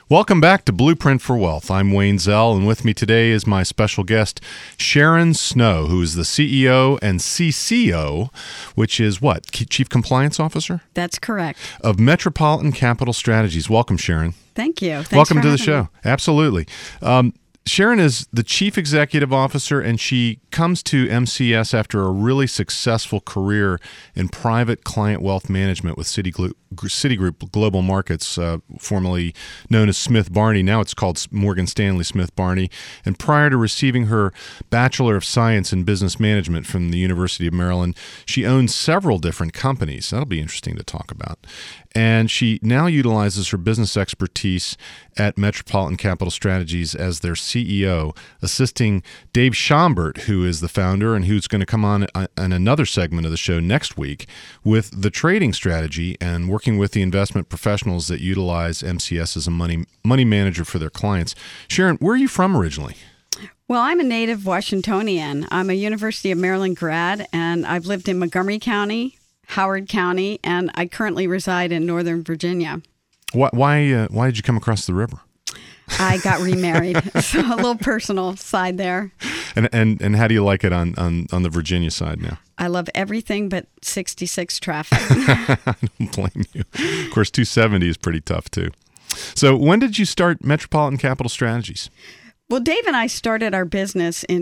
Welcome back to Blueprint for Wealth. I'm Wayne Zell, and with me today is my special guest, Sharon Snow, who is the CEO and CCO, which is what? Chief Compliance Officer? That's correct. Of Metropolitan Capital Strategies. Welcome, Sharon. Thank you. Thanks Welcome for to the having show. me. Absolutely. Sharon is the Chief Executive Officer, and she comes to MCS after a really successful career in private client wealth management with Citigroup Global Markets, formerly known as Smith Barney. Now it's called Morgan Stanley Smith Barney. And prior to receiving her Bachelor of Science in Business Management from the University of Maryland, she owned several different companies. That'll be interesting to talk about. And she now utilizes her business expertise at Metropolitan Capital Strategies as their CEO, assisting Dave Schambert, who is the founder and who's going to come on another segment of the show next week with the trading strategy and working with the investment professionals that utilize MCS as a money manager for their clients. Sharon, where are you from originally? Well, I'm a native Washingtonian. I'm a University of Maryland grad, and I've lived in Montgomery County, Howard County, and I currently reside in Northern Virginia. Why did you come across the river? I got remarried, so a little personal side there. And how do you like it on the Virginia side now? I love everything but 66 traffic. I don't blame you. Of course, 270 is pretty tough too. So when did you start Metropolitan Capital Strategies? Well, Dave and I started our business in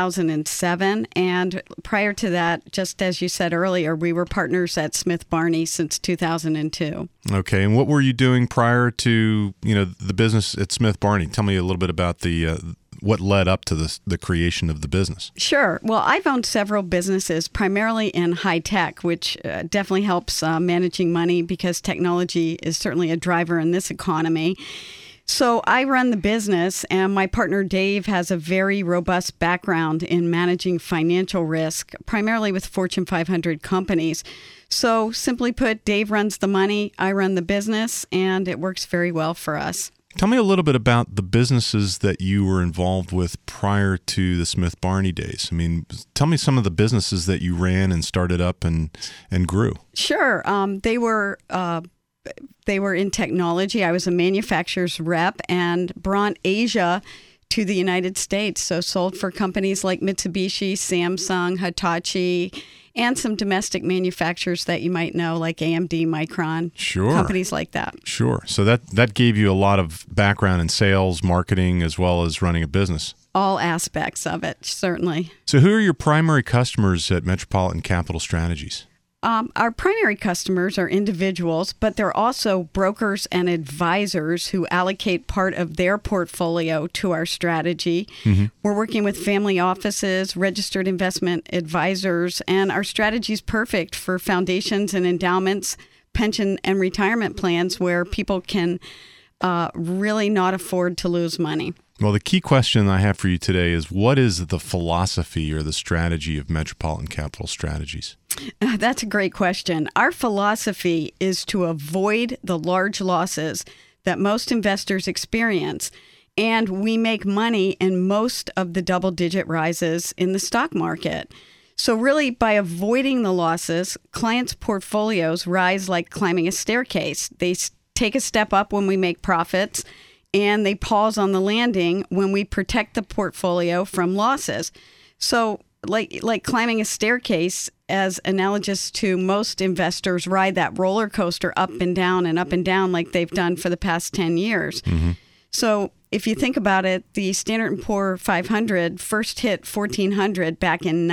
2007, and prior to that, just as you said earlier, we were partners at Smith Barney since 2002. Okay, and what were you doing prior to the business at Smith Barney? Tell me a little bit about what led up to the creation of the business. Sure. Well, I've owned several businesses, primarily in high tech, which definitely helps managing money because technology is certainly a driver in this economy. So I run the business, and my partner Dave has a very robust background in managing financial risk, primarily with Fortune 500 companies. So simply put, Dave runs the money, I run the business, and it works very well for us. Tell me a little bit about the businesses that you were involved with prior to the Smith Barney days. I mean, tell me some of the businesses that you ran and started up and grew. Sure. They were in technology. I was a manufacturer's rep and brought Asia to the United States. So sold for companies like Mitsubishi, Samsung, Hitachi, and some domestic manufacturers that you might know like AMD, Micron, sure. Companies like that. Sure. So that gave you a lot of background in sales, marketing, as well as running a business. All aspects of it, certainly. So who are your primary customers at Metropolitan Capital Strategies? Our primary customers are individuals, but they're also brokers and advisors who allocate part of their portfolio to our strategy. Mm-hmm. We're working with family offices, registered investment advisors, and our strategy is perfect for foundations and endowments, pension and retirement plans where people can really not afford to lose money. Well, the key question I have for you today is, what is the philosophy or the strategy of Metropolitan Capital Strategies? That's a great question. Our philosophy is to avoid the large losses that most investors experience, and we make money in most of the double-digit rises in the stock market. So really, by avoiding the losses, clients' portfolios rise like climbing a staircase. They take a step up when we make profits, and they pause on the landing when we protect the portfolio from losses. So like climbing a staircase, as analogous to most investors ride that roller coaster up and down like they've done for the past 10 years. Mm-hmm. So if you think about it, the Standard & Poor's 500 first hit 1,400 back in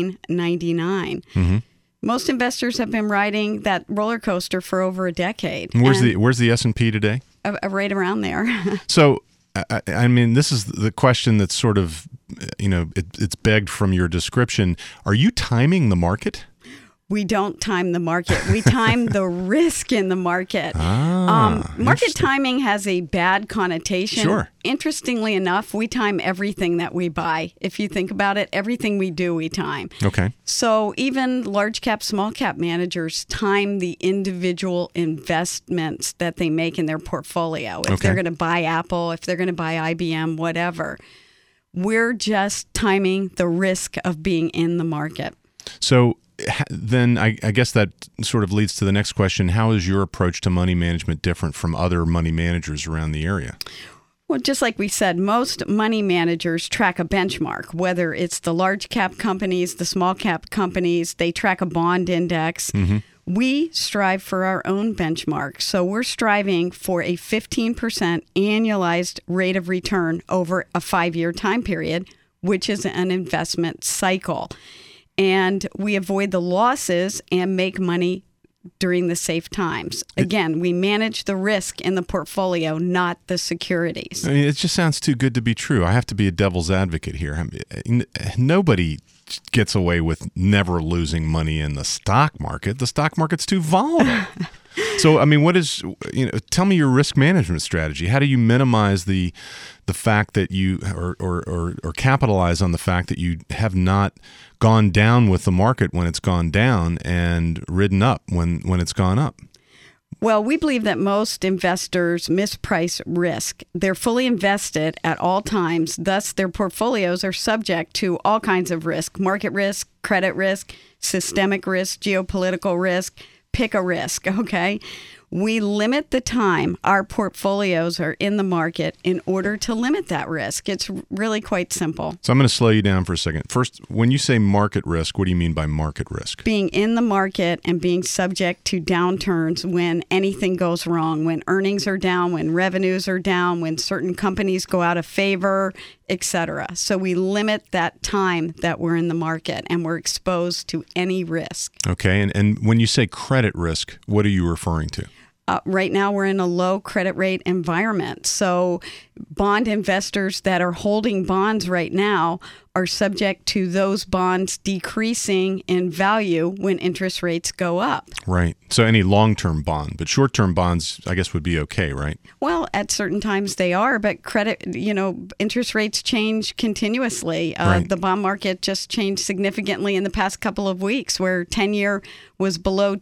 1999. Mm-hmm. Most investors have been riding that roller coaster for over a decade. Where's the S&P today? Right around there. So, I mean, this is the question that's sort of, it's begged from your description. Are you timing the market? We don't time the market. We time the risk in the market. Market timing has a bad connotation. Sure. Interestingly enough, we time everything that we buy. If you think about it, everything we do, we time. Okay. So even large cap, small cap managers time the individual investments that they make in their portfolio. If they're going to buy Apple, if they're going to buy IBM, whatever. We're just timing the risk of being in the market. So then I guess that sort of leads to the next question. How is your approach to money management different from other money managers around the area? Well, just like we said, most money managers track a benchmark, whether it's the large cap companies, the small cap companies, they track a bond index. Mm-hmm. We strive for our own benchmark. So we're striving for a 15% annualized rate of return over a 5-year time period, which is an investment cycle. And we avoid the losses and make money during the safe times. Again, we manage the risk in the portfolio, not the securities. I mean, it just sounds too good to be true. I have to be a devil's advocate here. Nobody gets away with never losing money in the stock market. The stock market's too volatile. So, I mean, tell me your risk management strategy. How do you minimize the fact that you or capitalize on the fact that you have not gone down with the market when it's gone down and ridden up when it's gone up? Well, we believe that most investors misprice risk. They're fully invested at all times. Thus, their portfolios are subject to all kinds of risk: market risk, credit risk, systemic risk, geopolitical risk. Pick a risk, okay? We limit the time our portfolios are in the market in order to limit that risk. It's really quite simple. So I'm going to slow you down for a second. First, when you say market risk, what do you mean by market risk? Being in the market and being subject to downturns when anything goes wrong, when earnings are down, when revenues are down, when certain companies go out of favor, etc. So we limit that time that we're in the market and we're exposed to any risk. Okay. And when you say credit risk, what are you referring to? Right now, we're in a low credit rate environment. So bond investors that are holding bonds right now are subject to those bonds decreasing in value when interest rates go up. Right. So any long-term bond, but short-term bonds, I guess, would be okay, right? Well, at certain times they are, but interest rates change continuously. Right. The bond market just changed significantly in the past couple of weeks, where 10-year was below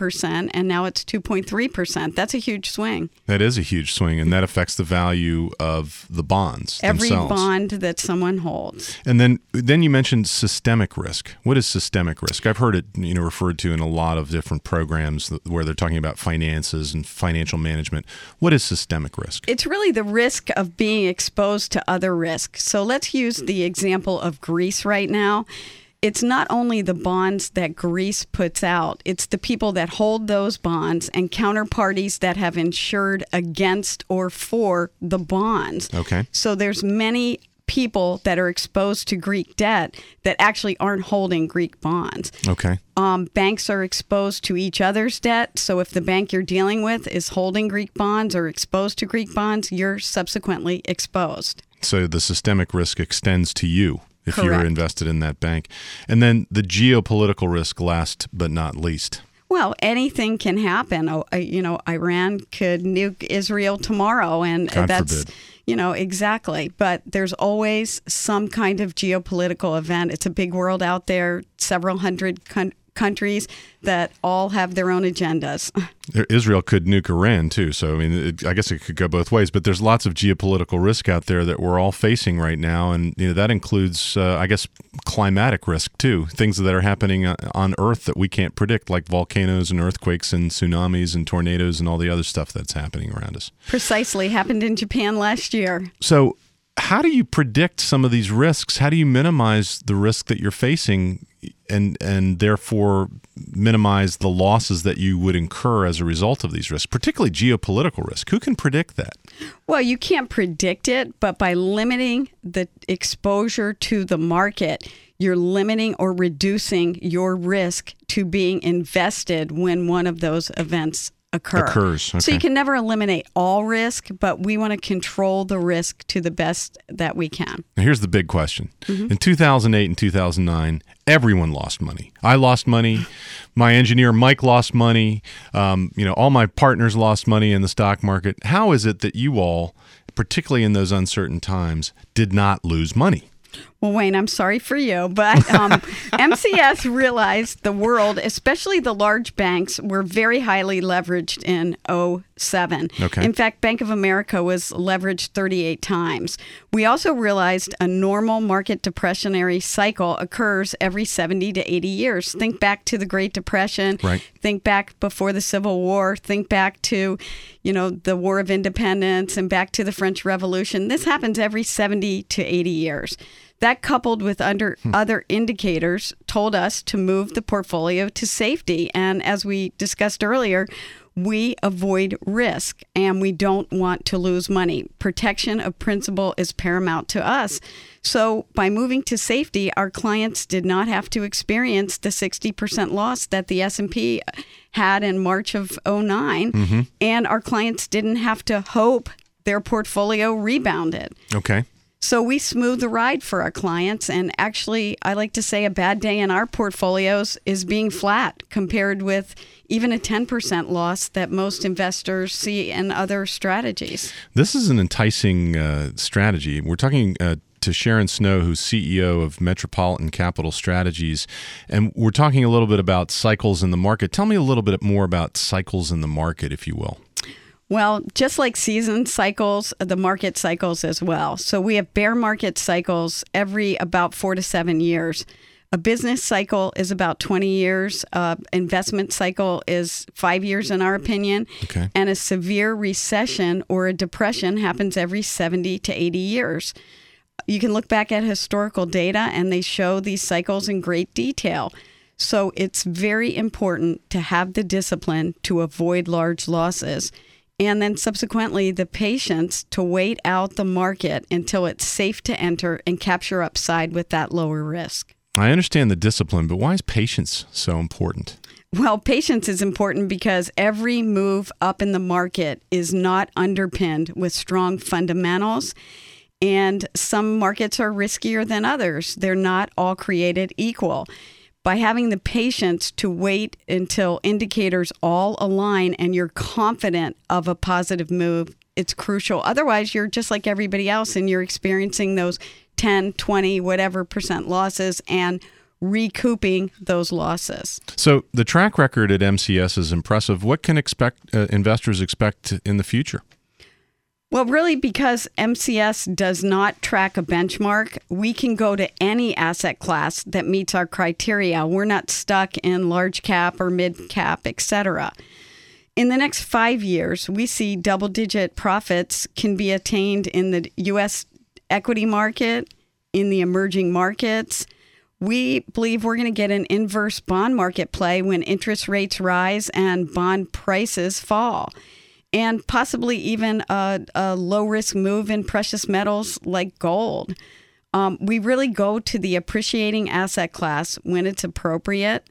2% and now it's 2.3%. That's a huge swing. That is a huge swing, and that affects the value of the bonds Every themselves. bond that someone holds. And then you mentioned systemic risk. What is systemic risk? I've heard it referred to in a lot of different programs where they're talking about finances and financial management. What is systemic risk? It's really the risk of being exposed to other risks. So let's use the example of Greece right now. It's not only the bonds that Greece puts out, it's the people that hold those bonds and counterparties that have insured against or for the bonds. Okay. So there's many people that are exposed to Greek debt that actually aren't holding Greek bonds. Okay. Banks are exposed to each other's debt. So if the bank you're dealing with is holding Greek bonds or exposed to Greek bonds, you're subsequently exposed. So the systemic risk extends to you if Correct. you're invested in that bank. And then the geopolitical risk, last but not least. Well, anything can happen. Iran could nuke Israel tomorrow, and God that's forbid. Exactly. But there's always some kind of geopolitical event. It's a big world out there, several hundred countries that all have their own agendas. Israel could nuke Iran too, so I mean, I guess it could go both ways. But there's lots of geopolitical risk out there that we're all facing right now, and that includes, I guess, climatic risk too. Things that are happening on Earth that we can't predict, like volcanoes and earthquakes and tsunamis and tornadoes and all the other stuff that's happening around us. Precisely, happened in Japan last year. So, how do you predict some of these risks? How do you minimize the risk that you're facing and therefore minimize the losses that you would incur as a result of these risks, particularly geopolitical risk? Who can predict that? Well, you can't predict it, but by limiting the exposure to the market, you're limiting or reducing your risk to being invested when one of those events occurs. Okay. So you can never eliminate all risk, but we want to control the risk to the best that we can. Now here's the big question. Mm-hmm. In 2008 and 2009, everyone lost money. I lost money. My engineer, Mike, lost money. All my partners lost money in the stock market. How is it that you all, particularly in those uncertain times, did not lose money? Well, Wayne, I'm sorry for you, but MCS realized the world, especially the large banks, were very highly leveraged in 2007. Okay. In fact, Bank of America was leveraged 38 times. We also realized a normal market depressionary cycle occurs every 70 to 80 years. Think back to the Great Depression. Right. Think back before the Civil War. Think back to, the War of Independence and back to the French Revolution. This happens every 70 to 80 years. That, coupled with other indicators, told us to move the portfolio to safety. And as we discussed earlier, we avoid risk and we don't want to lose money. Protection of principal is paramount to us. So by moving to safety, our clients did not have to experience the 60% loss that the S&P had in March of 2009. And our clients didn't have to hope their portfolio rebounded. Okay. So we smooth the ride for our clients. And actually, I like to say a bad day in our portfolios is being flat compared with even a 10% loss that most investors see in other strategies. This is an enticing strategy. We're talking to Sharon Snow, who's CEO of Metropolitan Capital Strategies, and we're talking a little bit about cycles in the market. Tell me a little bit more about cycles in the market, if you will. Well, just like season cycles, the market cycles as well. So we have bear market cycles every about 4 to 7 years. A business cycle is about 20 years. Investment cycle is 5 years, in our opinion. Okay. And a severe recession or a depression happens every 70 to 80 years. You can look back at historical data, and they show these cycles in great detail. So it's very important to have the discipline to avoid large losses. And then subsequently, the patience to wait out the market until it's safe to enter and capture upside with that lower risk. I understand the discipline, but why is patience so important? Well, patience is important because every move up in the market is not underpinned with strong fundamentals. And some markets are riskier than others. They're not all created equal. By having the patience to wait until indicators all align and you're confident of a positive move, it's crucial. Otherwise, you're just like everybody else and you're experiencing those 10, 20, whatever percent losses and recouping those losses. So the track record at MCS is impressive. What can investors expect in the future? Well, really, because MCS does not track a benchmark, we can go to any asset class that meets our criteria. We're not stuck in large cap or mid cap, et cetera. In the next 5 years, we see double-digit profits can be attained in the U.S. equity market, in the emerging markets. We believe we're going to get an inverse bond market play when interest rates rise and bond prices fall. And possibly even a low-risk move in precious metals like gold. We really go to the appreciating asset class when it's appropriate,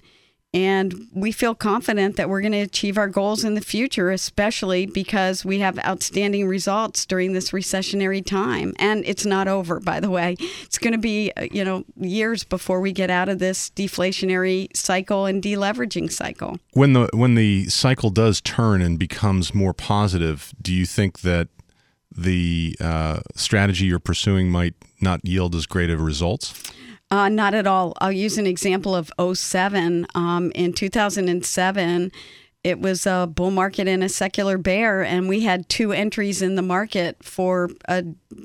and we feel confident that we're going to achieve our goals in the future, especially because we have outstanding results during this recessionary time. And it's not over, by the way. It's going to be, years before we get out of this deflationary cycle and deleveraging cycle. When the cycle does turn and becomes more positive, do you think that the strategy you're pursuing might not yield as great of results? Not at all. I'll use an example of 2007. In 2007, it was a bull market and a secular bear, and we had 2 entries in the market for a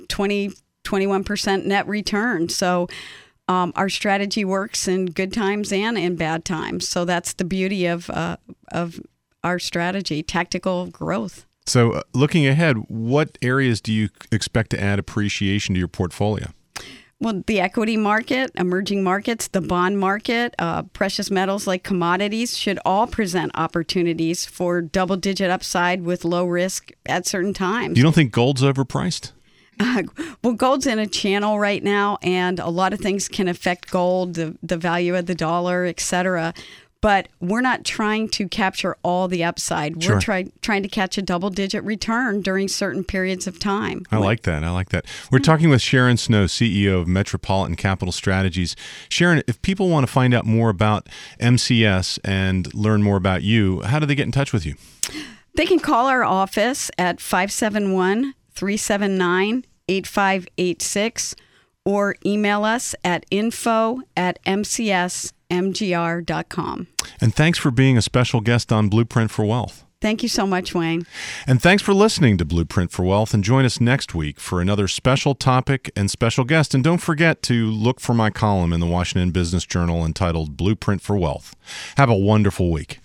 21% net return. So our strategy works in good times and in bad times. So that's the beauty of our strategy, tactical growth. So looking ahead, what areas do you expect to add appreciation to your portfolio? Well, the equity market, emerging markets, the bond market, precious metals like commodities should all present opportunities for double-digit upside with low risk at certain times. You don't think gold's overpriced? Well, gold's in a channel right now, and a lot of things can affect gold, the value of the dollar, et cetera. But we're not trying to capture all the upside. Sure. We're trying to catch a double-digit return during certain periods of time. I like that. We're talking with Sharon Snow, CEO of Metropolitan Capital Strategies. Sharon, if people want to find out more about MCS and learn more about you, how do they get in touch with you? They can call our office at 571-379-8586, or email us at info@mcsmgr.com. And thanks for being a special guest on Blueprint for Wealth. Thank you so much, Wayne. And thanks for listening to Blueprint for Wealth. And join us next week for another special topic and special guest. And don't forget to look for my column in the Washington Business Journal entitled Blueprint for Wealth. Have a wonderful week.